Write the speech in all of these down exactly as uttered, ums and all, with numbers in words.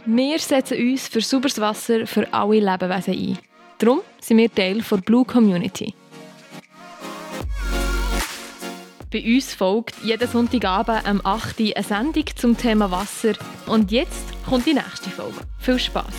Wir setzen uns für sauberes Wasser für alle Lebewesen ein. Darum sind wir Teil der Blue Community. Bei uns folgt jeden Sonntagabend am acht Uhr eine Sendung zum Thema Wasser. Und jetzt kommt die nächste Folge. Viel Spass!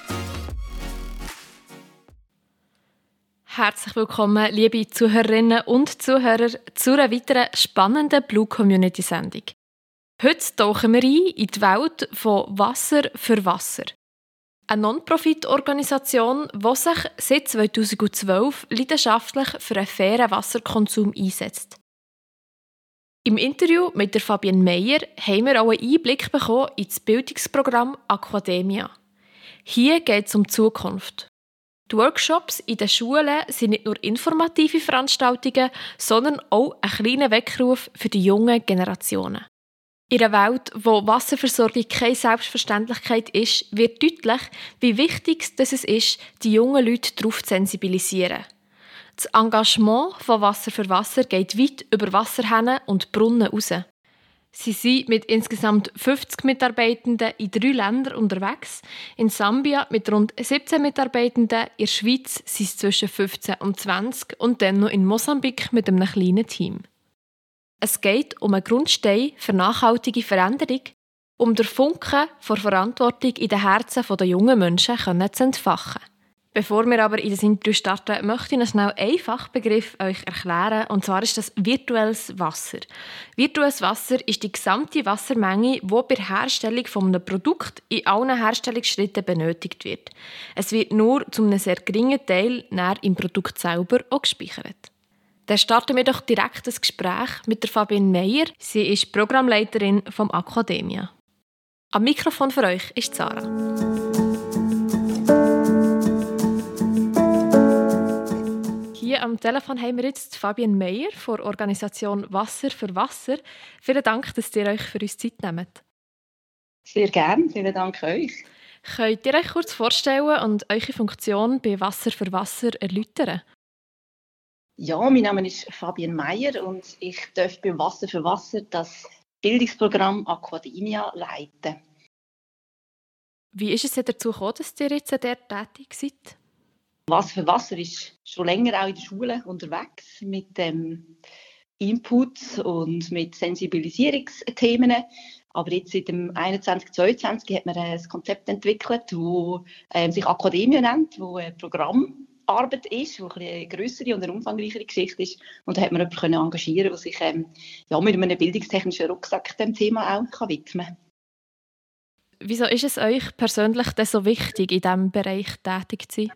Herzlich willkommen, liebe Zuhörerinnen und Zuhörer, zu einer weiteren spannenden Blue Community Sendung. Heute tauchen wir ein in die Welt von Wasser für Wasser. Eine Non-Profit-Organisation, die sich seit zweitausendzwölf leidenschaftlich für einen fairen Wasserkonsum einsetzt. Im Interview mit der Fabienne Meyer haben wir auch einen Einblick bekommen in das Bildungsprogramm Aquademia. Hier geht es um die Zukunft. Die Workshops in den Schulen sind nicht nur informative Veranstaltungen, sondern auch ein kleiner Weckruf für die jungen Generationen. In einer Welt, wo Wasserversorgung keine Selbstverständlichkeit ist, wird deutlich, wie wichtig es ist, die jungen Leute darauf zu sensibilisieren. Das Engagement von Wasser für Wasser geht weit über Wasserhähne und Brunnen hinaus. Sie sind mit insgesamt fünfzig Mitarbeitenden in drei Ländern unterwegs. In Sambia mit rund siebzehn Mitarbeitenden, in der Schweiz sind es zwischen fünfzehn und zwanzig und dann noch in Mosambik mit einem kleinen Team. Es geht um einen Grundstein für nachhaltige Veränderung, um den Funken vor Verantwortung in den Herzen der jungen Menschen zu entfachen. Bevor wir aber in das Interview starten, möchte ich noch schnell einen Fachbegriff euch erklären, und zwar ist das virtuelles Wasser. Virtuelles Wasser ist die gesamte Wassermenge, die bei der Herstellung eines Produkts in allen Herstellungsschritten benötigt wird. Es wird nur zu einem sehr geringen Teil näher im Produkt selber auch gespeichert. Dann starten wir doch direkt das Gespräch mit der Fabienne Meyer. Sie ist Programmleiterin vom Aquademia. Am Mikrofon für euch ist Sarah. Hier am Telefon haben wir jetzt Fabienne Meyer von der Organisation Wasser für Wasser. Vielen Dank, dass ihr euch für uns Zeit nehmt. Sehr gerne, vielen Dank euch. Könnt ihr euch kurz vorstellen und eure Funktion bei Wasser für Wasser erläutern? Ja, mein Name ist Fabienne Meyer und ich darf beim Wasser für Wasser das Bildungsprogramm Aquademia leiten. Wie ist es dazu gekommen, dass ihr jetzt dort tätig seid? Wasser für Wasser ist schon länger auch in der Schule unterwegs mit dem Input und mit Sensibilisierungsthemen. Aber jetzt seit dem einundzwanzig zweiundzwanzig hat man ein Konzept entwickelt, das ähm, sich Aquademia nennt, wo ein Programmarbeit ist, wo eine grössere und eine umfangreichere Geschichte ist. Und da hat man jemanden engagieren, der sich ähm, ja, mit einem bildungstechnischen Rucksack dem Thema auch kann widmen kann. Wieso ist es euch persönlich denn so wichtig, in diesem Bereich tätig zu sein?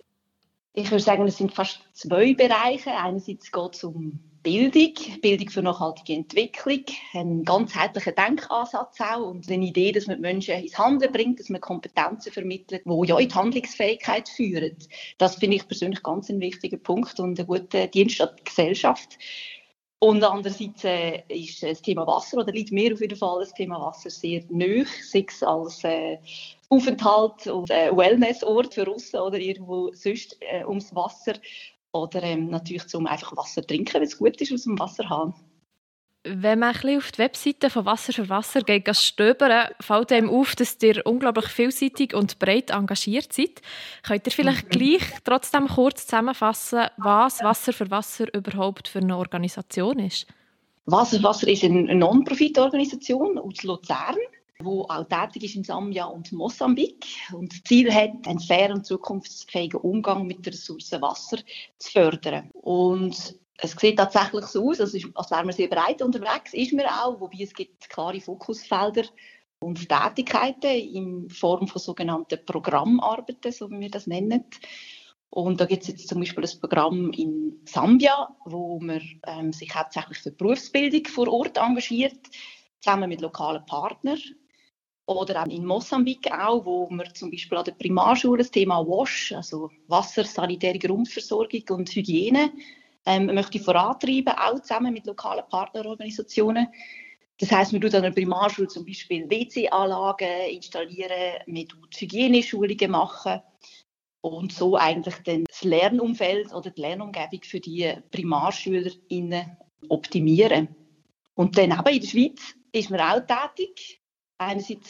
Ich würde sagen, es sind fast zwei Bereiche. Einerseits geht es um Bildung, Bildung für nachhaltige Entwicklung, einen ganzheitlichen Denkansatz auch und eine Idee, dass man die Menschen ins Handeln bringt, dass man Kompetenzen vermittelt, die ja in die Handlungsfähigkeit führen. Das finde ich persönlich ganz ein wichtiger Punkt und ein guter Dienst an die Gesellschaft. Und andererseits äh, ist das Thema Wasser, oder liegt mir auf jeden Fall das Thema Wasser sehr nahe, sei es als äh, Aufenthalt und äh, Wellnessort für Russen oder irgendwo sonst äh, ums Wasser. Oder ähm, natürlich zum einfach Wasser trinken, wenn es gut ist aus dem Wasserhahn. Wenn man ein bisschen auf die Webseite von Wasser für Wasser geht, geht stöbern, fällt einem auf, dass ihr unglaublich vielseitig und breit engagiert seid. Könnt ihr vielleicht mhm. gleich trotzdem kurz zusammenfassen, was Wasser für Wasser überhaupt für eine Organisation ist? Wasser für Wasser ist eine Non-Profit-Organisation aus Luzern, die auch tätig ist in Sambia und Mosambik und das Ziel hat, einen fairen und zukunftsfähigen Umgang mit der Ressource Wasser zu fördern. Und es sieht tatsächlich so aus, als wären wir sehr breit unterwegs, ist man auch, wobei es gibt klare Fokusfelder und Tätigkeiten in Form von sogenannten Programmarbeiten, so wie wir das nennen. Und da gibt es jetzt zum Beispiel ein Programm in Sambia, wo man ähm, sich hauptsächlich für die Berufsbildung vor Ort engagiert, zusammen mit lokalen Partnern. Oder auch in Mosambik auch, wo man zum Beispiel an der Primarschule das Thema WASH, also Wasser, sanitäre Grundversorgung und Hygiene, ähm, möchte vorantreiben, auch zusammen mit lokalen Partnerorganisationen. Das heisst, man tut an der Primarschule zum Beispiel W C-Anlagen installieren, man tut Hygieneschulungen machen und so eigentlich dann das Lernumfeld oder die Lernumgebung für die PrimarschülerInnen optimieren. Und dann eben in der Schweiz ist man auch tätig. Einerseits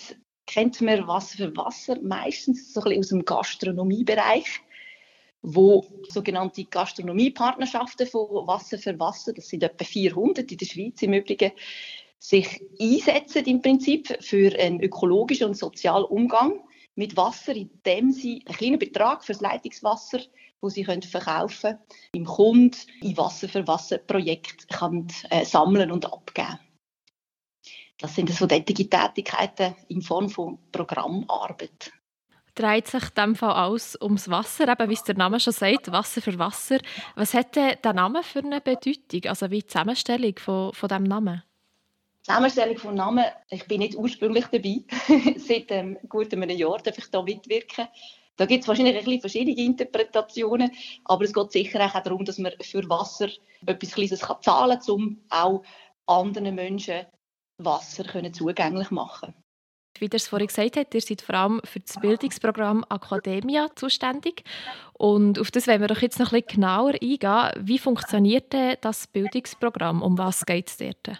kennt man Wasser für Wasser, meistens so ein bisschen aus dem Gastronomiebereich, wo sogenannte Gastronomiepartnerschaften von Wasser für Wasser, das sind etwa vierhundert in der Schweiz im Übrigen, sich einsetzen im Prinzip für einen ökologischen und sozialen Umgang mit Wasser, indem sie einen kleinen Betrag für das Leitungswasser, das sie verkaufen können, im Kunden in Wasser für Wasser Projekt kann, äh, sammeln und abgeben. Das sind so tätige Tätigkeiten in Form von Programmarbeit. Dreht sich in diesem Fall alles ums Wasser, eben wie es der Name schon sagt, Wasser für Wasser. Was hat denn der Name für eine Bedeutung, also wie die Zusammenstellung von, von diesem Namen? Die Zusammenstellung des Namen, ich bin nicht ursprünglich dabei. Seit ähm, gut einem Jahr darf ich da mitwirken. Da gibt es wahrscheinlich ein bisschen verschiedene Interpretationen, aber es geht sicher auch darum, dass man für Wasser etwas Kleines zahlen kann, um auch anderen Menschen Wasser zugänglich zu machen. Wie ihr es vorhin gesagt habt, ihr seid vor allem für das Bildungsprogramm Academia zuständig. Und auf das wollen wir doch jetzt noch ein bisschen genauer eingehen. Wie funktioniert denn das Bildungsprogramm? Um was geht es dort?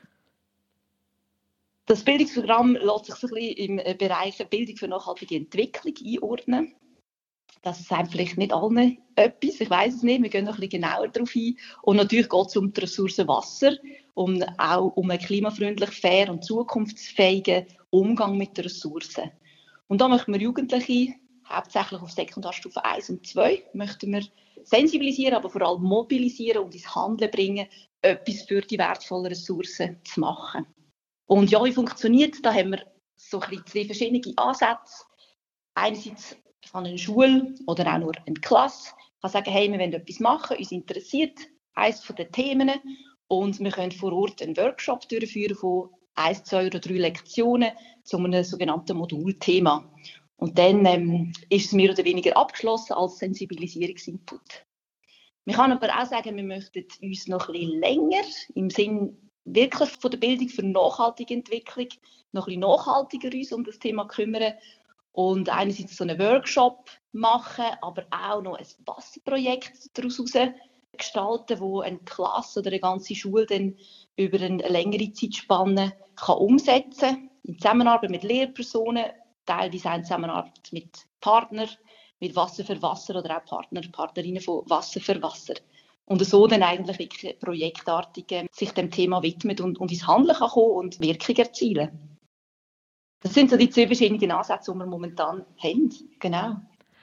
Das Bildungsprogramm lässt sich so ein bisschen im Bereich Bildung für nachhaltige Entwicklung einordnen. Das sagt vielleicht nicht allen etwas, ich weiss es nicht, wir gehen noch ein bisschen genauer darauf ein. Und natürlich geht es um die Ressource Wasser, um auch um einen klimafreundlich, fair und zukunftsfähigen Umgang mit den Ressourcen. Und da möchten wir Jugendliche, hauptsächlich auf Sekundarstufe eins und zwei, möchten wir sensibilisieren, aber vor allem mobilisieren und ins Handeln bringen, etwas für die wertvollen Ressourcen zu machen. Und ja, wie funktioniert das? Da haben wir so ein bisschen zwei verschiedene Ansätze. Einerseits kann eine Schule oder auch nur eine Klasse kann sagen, hey, wir wollen etwas machen, uns interessiert eines der Themen und wir können vor Ort einen Workshop durchführen von eins, zwei oder drei Lektionen zu einem sogenannten Modulthema. Und dann ähm, ist es mehr oder weniger abgeschlossen als Sensibilisierungsinput. Man kann aber auch sagen, wir möchten uns noch ein bisschen länger im Sinn wirklich von der Bildung für nachhaltige Entwicklung noch ein bisschen nachhaltiger uns um das Thema kümmern und einerseits so einen Workshop machen, aber auch noch ein Wasserprojekt daraus gestalten, wo eine Klasse oder eine ganze Schule dann über eine längere Zeitspanne kann umsetzen kann, in Zusammenarbeit mit Lehrpersonen, teilweise auch in Zusammenarbeit mit Partnern, mit Wasser für Wasser oder auch Partner, Partnerinnen von Wasser für Wasser. Und so dann eigentlich wirklich projektartig äh, sich dem Thema widmet und, und ins Handeln kann kommen und Wirkung erzielen. Das sind so die zwei verschiedenen Ansätze, die wir momentan haben. Genau.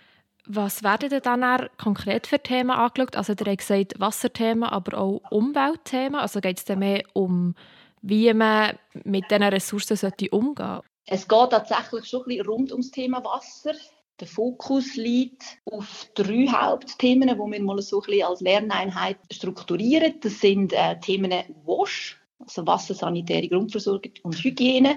Was werden denn dann konkret für Themen angeschaut? Also ihr habt gesagt Wasserthemen, aber auch Umweltthemen. Also geht es dann mehr um, wie man mit diesen Ressourcen umgehen sollte? Es geht tatsächlich schon ein bisschen rund ums Thema Wasser. Der Fokus liegt auf drei Hauptthemen, die wir mal so ein bisschen als Lerneinheit strukturieren. Das sind äh, Themen W A S H, also Wasser, sanitäre Grundversorgung und Hygiene,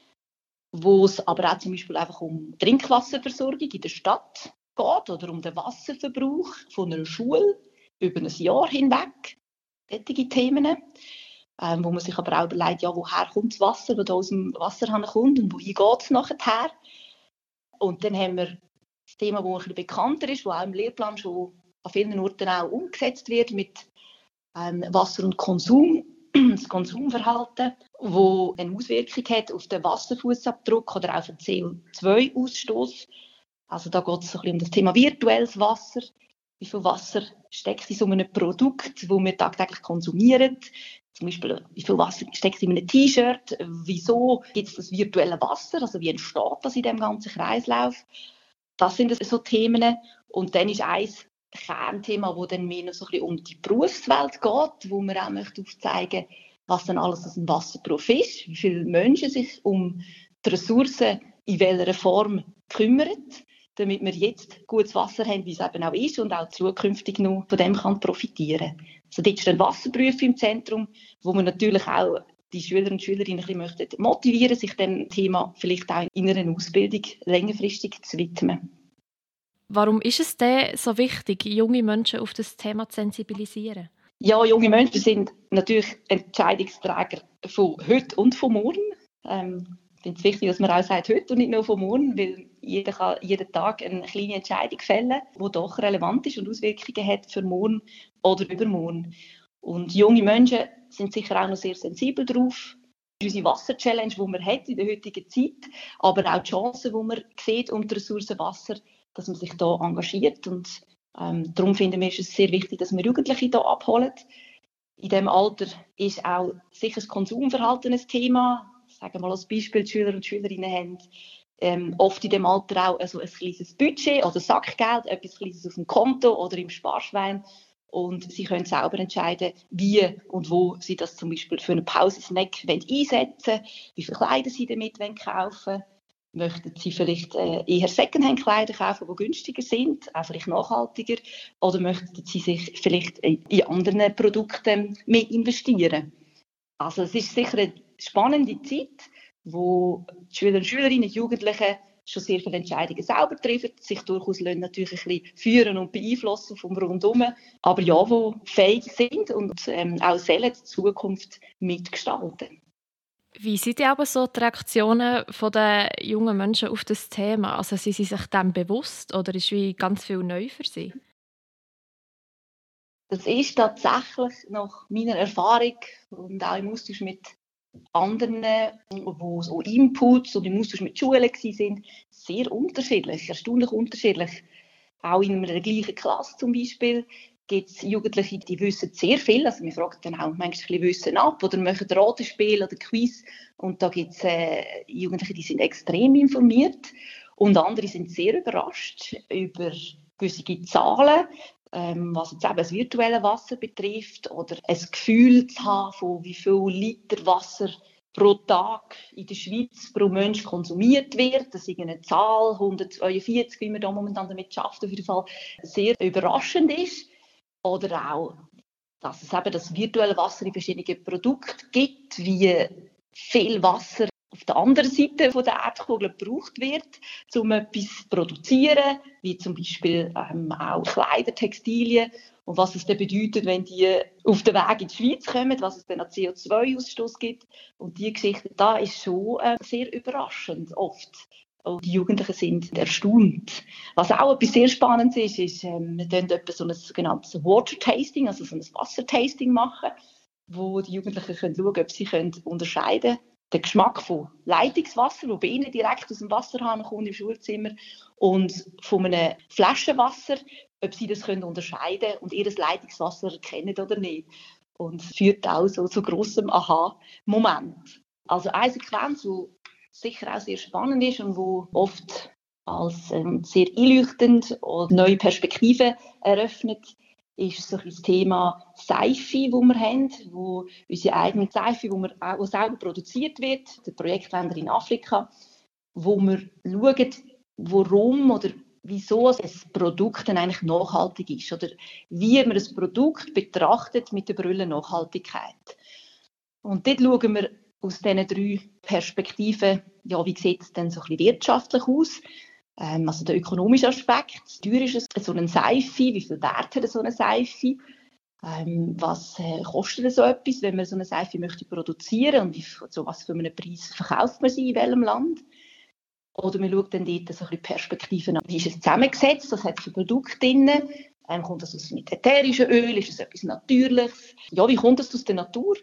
wo es aber auch zum Beispiel einfach um Trinkwasserversorgung in der Stadt geht oder um den Wasserverbrauch von einer Schule über ein Jahr hinweg. Solche Themen, ähm, wo man sich aber auch überlegt, ja, woher kommt das Wasser, das aus dem Wasserhahn kommt und wohin geht es nachher. Und dann haben wir das Thema, das ein bisschen bekannter ist, das auch im Lehrplan schon an vielen Orten auch umgesetzt wird, mit ähm, Wasser und Konsum, das Konsumverhalten, das eine Auswirkung hat auf den Wasserfußabdruck oder auch auf den C O zwei Ausstoß. Also da geht es so ein bisschen um das Thema virtuelles Wasser. Wie viel Wasser steckt in so einem Produkt, das wir tagtäglich konsumieren? Zum Beispiel, wie viel Wasser steckt in einem T-Shirt? Wieso gibt es das virtuelle Wasser? Also wie entsteht das in diesem ganzen Kreislauf? Das sind so Themen. Und dann ist ein Kernthema, das dann mehr noch so ein bisschen um die Berufswelt geht, wo man auch möchte aufzeigen, was dann alles aus dem Wasserberuf ist, wie viele Menschen sich um die Ressourcen in welcher Form kümmern, damit wir jetzt gutes Wasser haben, wie es eben auch ist und auch zukünftig noch von dem kann profitieren. Also dort stehen Wasserberufe im Zentrum, wo wir natürlich auch die Schüler und Schülerinnen ein bisschen motivieren möchten, sich dem Thema vielleicht auch in einer Ausbildung längerfristig zu widmen. Warum ist es denn so wichtig, junge Menschen auf das Thema zu sensibilisieren? Ja, junge Menschen sind natürlich Entscheidungsträger von heute und von morgen. Ähm, ich finde es wichtig, dass man auch sagt heute und nicht nur von morgen, weil jeder kann jeden Tag eine kleine Entscheidung fällen, die doch relevant ist und Auswirkungen hat für morgen oder übermorgen. Und junge Menschen sind sicher auch noch sehr sensibel darauf, Unsere Wasser-Challenge, die man hat in der heutigen Zeit, aber auch die Chancen, die man sieht um die Ressourcen Wasser, dass man sich da engagiert. Und ähm, darum finden wir es sehr wichtig, dass wir Jugendliche hier abholen. In diesem Alter ist auch sicher das Konsumverhalten ein Thema. Sagen wir mal als Beispiel, die Schüler und Schülerinnen haben ähm, oft in diesem Alter auch also ein kleines Budget oder Sackgeld, etwas Kleines auf dem Konto oder im Sparschwein. Und sie können selber entscheiden, wie und wo sie das zum Beispiel für einen Pausensnack einsetzen wollen, wie viele Kleider sie damit kaufen wollen. Möchten sie vielleicht äh, eher Secondhand-Kleider kaufen, die günstiger sind, auch vielleicht nachhaltiger, oder möchten sie sich vielleicht in andere Produkte mehr investieren? Also es ist sicher eine spannende Zeit, wo die Schüler und Schülerinnen, die Jugendlichen schon sehr viele Entscheidungen selber treffen, sich durchaus natürlich ein bisschen führen und beeinflussen vom Rundum, aber ja, die fähig sind und ähm, auch sollen die Zukunft mitgestalten. Wie sind denn aber so die Reaktionen der jungen Menschen auf das Thema? Also sind sie sich dem bewusst oder ist wie ganz viel neu für sie? Das ist tatsächlich nach meiner Erfahrung und auch im Austausch mit anderen, wo so Inputs oder im Austausch mit Schulen waren, sehr unterschiedlich, erstaunlich unterschiedlich. Auch in einer gleichen Klasse zum Beispiel gibt es Jugendliche, die wissen sehr viel. Also wir fragen dann auch manchmal ein bisschen Wissen ab oder machen Ratespiel oder Quiz. Und da gibt es äh, Jugendliche, die sind extrem informiert. Und andere sind sehr überrascht über gewisse Zahlen, ähm, was jetzt eben das virtuelle Wasser betrifft oder ein Gefühl zu haben, von wie viel Liter Wasser pro Tag in der Schweiz pro Mensch konsumiert wird. Das ist eine Zahl, hundertzweiundvierzig, wie man da momentan damit schafft, auf jeden Fall sehr überraschend ist. Oder auch, dass es eben das virtuelle Wasser in verschiedenen Produkten gibt, wie viel Wasser auf der anderen Seite der Erdkugel gebraucht wird, um etwas zu produzieren, wie zum Beispiel ähm, auch Kleider, Textilien. Und was es dann bedeutet, wenn die auf den Weg in die Schweiz kommen, was es dann an C O zwei Ausstoß gibt. Und diese Geschichte da ist schon äh, sehr überraschend oft. Und die Jugendlichen sind erstaunt. Was auch etwas sehr Spannendes ist, ist, ähm, wir machen etwa so ein sogenanntes Water Tasting, also so ein Wassertasting machen, wo die Jugendlichen können schauen können, ob sie können unterscheiden können, den Geschmack von Leitungswasser, das bei ihnen direkt aus dem Wasserhahn kommt im Schulzimmer, und von einem Flaschenwasser, ob sie das können unterscheiden können und ihr Leitungswasser erkennen oder nicht. Und es führt auch so zu grossem Aha-Moment. Also eine Sequenz, die sicher auch sehr spannend ist und wo oft als ähm, sehr einleuchtend und neue Perspektiven eröffnet, ist so das Thema Seife, das wir haben, wo unsere eigene Seife, die auch selber produziert wird, der Projektländer in Afrika, wo wir schauen, warum oder wieso ein Produkt dann eigentlich nachhaltig ist oder wie man ein Produkt betrachtet mit der Brille Nachhaltigkeit. Und dort schauen wir aus diesen drei Perspektiven, ja, wie sieht es denn so ein bisschen wirtschaftlich aus? Ähm, also der ökonomische Aspekt, wie teuer ist es, so eine Seife, wie viel Wert hat so eine Seife? Ähm, was äh, kostet so etwas, wenn man so eine Seife möchte produzieren und wie, so was für einen Preis verkauft man sie in welchem Land? Oder man schaut dann dort so ein bisschen Perspektiven an. Wie ist es zusammengesetzt? Was hat es für Produkte drin? Ähm, kommt das aus mit ätherischen Öl? Ist es etwas Natürliches? Ja, wie kommt das aus der Natur?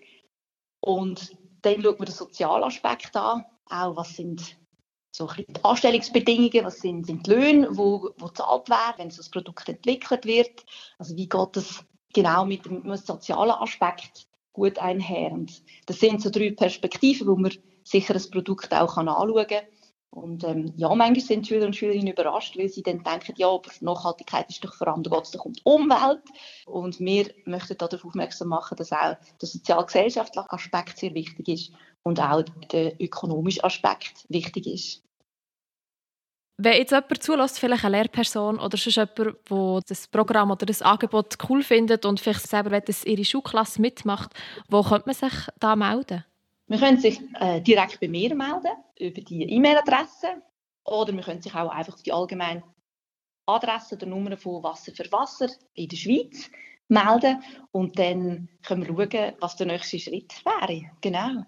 Und dann schaut man den sozialen Aspekt an. Auch was sind so ein bisschen die Anstellungsbedingungen, was sind, sind die Löhne, wo, wo gezahlt werden, wenn so ein Produkt entwickelt wird. Also wie geht das genau mit dem, mit dem sozialen Aspekt gut einher? Und das sind so drei Perspektiven, wo man sicher ein Produkt auch anschauen kann. Und ähm, ja, manchmal sind die Schüler und Schülerinnen überrascht, weil sie dann denken, ja, aber Nachhaltigkeit ist doch vor allem, da geht es doch um die Umwelt. Und wir möchten darauf aufmerksam machen, dass auch der sozial-gesellschaftliche Aspekt sehr wichtig ist und auch der ökonomische Aspekt wichtig ist. Wenn jetzt jemand zulässt, vielleicht eine Lehrperson oder sonst jemand, der das Programm oder das Angebot cool findet und vielleicht selber will, dass ihre Schulklasse mitmacht, wo könnte man sich da melden? Man könnte sich äh, direkt bei mir melden, über die E-Mail-Adresse, oder man könnte sich auch einfach auf die allgemeine Adresse oder Nummer von Wasser für Wasser in der Schweiz melden und dann können wir schauen, was der nächste Schritt wäre. Genau.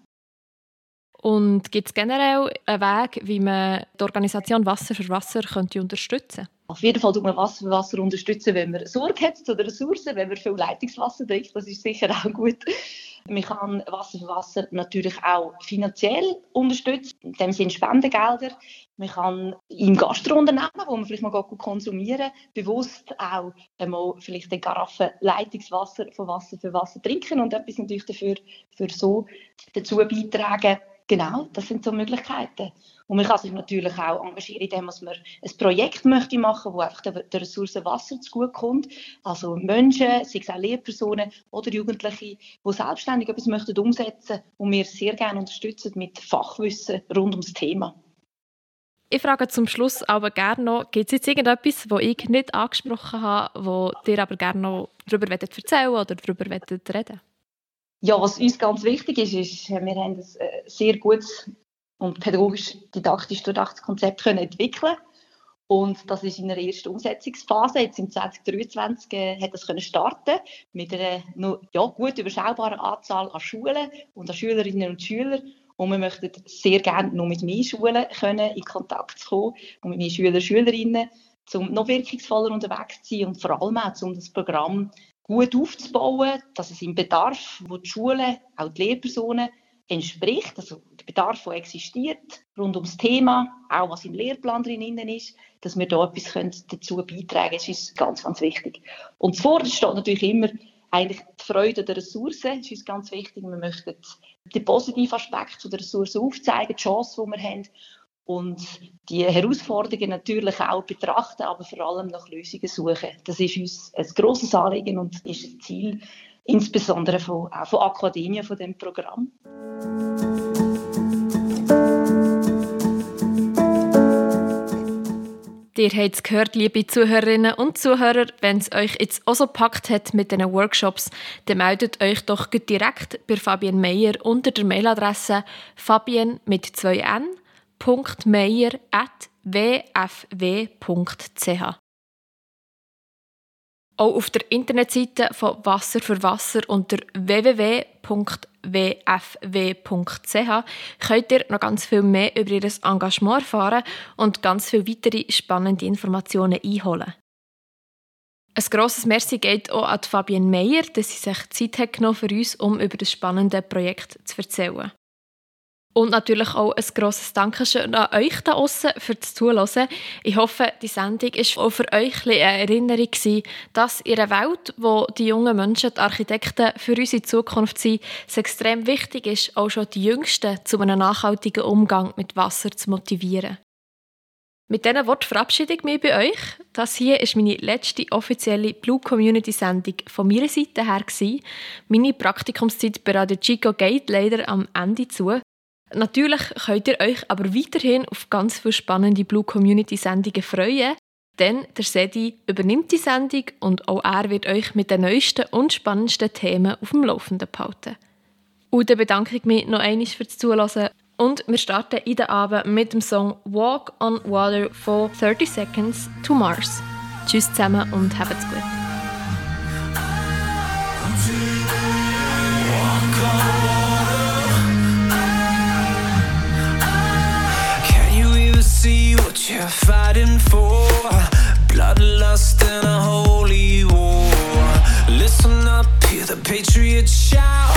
Und gibt es generell einen Weg, wie man die Organisation Wasser für Wasser könnte unterstützen könnte? Auf jeden Fall tut man Wasser für Wasser unterstützen, wenn man Sorge hat zu den Ressourcen, wenn man viel Leitungswasser trinkt. Das ist sicher auch gut. Man kann Wasser für Wasser natürlich auch finanziell unterstützen, in dem Sinne Spendengelder. Man kann im Gastrounternehmen, wo man vielleicht mal gut konsumieren, bewusst auch einmal vielleicht eine Karaffe Leitungswasser von Wasser für Wasser trinken und etwas natürlich dafür für so dazu beitragen. Genau, das sind so Möglichkeiten. Und man kann sich natürlich auch engagieren, indem man ein Projekt möchte machen, das einfach der, der Ressource Wasser zugutekommt. Also Menschen, sei es auch Lehrpersonen oder Jugendliche, die selbstständig etwas möchten umsetzen und wir sehr gerne unterstützen mit Fachwissen rund ums Thema. Ich frage zum Schluss aber gerne noch, gibt es jetzt irgendetwas, das ich nicht angesprochen habe, wo dir aber gerne noch darüber erzählen oder darüber reden? Ja, was uns ganz wichtig ist, ist, wir haben ein sehr gutes und pädagogisch didaktisch durchdachtes Konzept können entwickeln. Und das ist in der ersten Umsetzungsphase. Jetzt im zwanzig dreiundzwanzig äh, hat das können starten mit einer noch, ja, gut überschaubaren Anzahl an Schulen und an Schülerinnen und Schülern. Und wir möchten sehr gerne noch mit mehr Schulen können in Kontakt kommen und mit mehr Schülern und Schülerinnen, um noch wirkungsvoller unterwegs zu sein und vor allem auch, um das Programm gut aufzubauen, dass es im Bedarf, wo die Schulen, auch die Lehrpersonen, entspricht, also der Bedarf, der existiert, rund ums Thema, auch was im Lehrplan drin ist, dass wir da etwas dazu beitragen können, das ist ganz, ganz wichtig. Und zuvorderst steht natürlich immer eigentlich die Freude der Ressourcen, das ist uns ganz wichtig. Wir möchten den positiven Aspekt der Ressourcen aufzeigen, die Chancen, die wir haben und die Herausforderungen natürlich auch betrachten, aber vor allem nach Lösungen suchen. Das ist uns ein grosses Anliegen und ist ein Ziel, insbesondere von, auch von Akademien von diesem Programm. Ihr habt es gehört, liebe Zuhörerinnen und Zuhörer, wenn es euch jetzt auch so gepackt hat mit diesen Workshops, dann meldet euch doch direkt bei Fabienne Meyer unter der Mailadresse fabienne mit zwei n punkt meyer at w f w punkt c h. Auch auf der Internetseite von Wasser für Wasser unter w w w punkt w f w punkt c h könnt ihr noch ganz viel mehr über ihr Engagement erfahren und ganz viele weitere spannende Informationen einholen. Ein grosses Merci geht auch an Fabienne Meyer, dass sie sich Zeit hat genommen für uns, um über das spannende Projekt zu erzählen. Und natürlich auch ein grosses Dankeschön an euch da draussen für das Zuhören. Ich hoffe, die Sendung war auch für euch eine Erinnerung gewesen, dass in einer Welt, wo die jungen Menschen, die Architekten für unsere Zukunft sind, es extrem wichtig ist, auch schon die Jüngsten zu einem nachhaltigen Umgang mit Wasser zu motivieren. Mit diesen Worten verabschiede ich mich bei euch. Das hier war meine letzte offizielle Blue Community Sendung von meiner Seite her. Meine Praktikumszeit bei Radio Chico geht leider am Ende zu. Natürlich könnt ihr euch aber weiterhin auf ganz viele spannende Blue Community Sendungen freuen, denn der Sedi übernimmt die Sendung und auch er wird euch mit den neuesten und spannendsten Themen auf dem Laufenden behalten. Und dann bedanke ich mich noch einmal fürs Zuhören und wir starten in den Abend mit dem Song Walk on Water von thirty Seconds to Mars. Tschüss zusammen und habt's gut. See what you're fighting for, bloodlust and a holy war. Listen up, hear the patriots shout.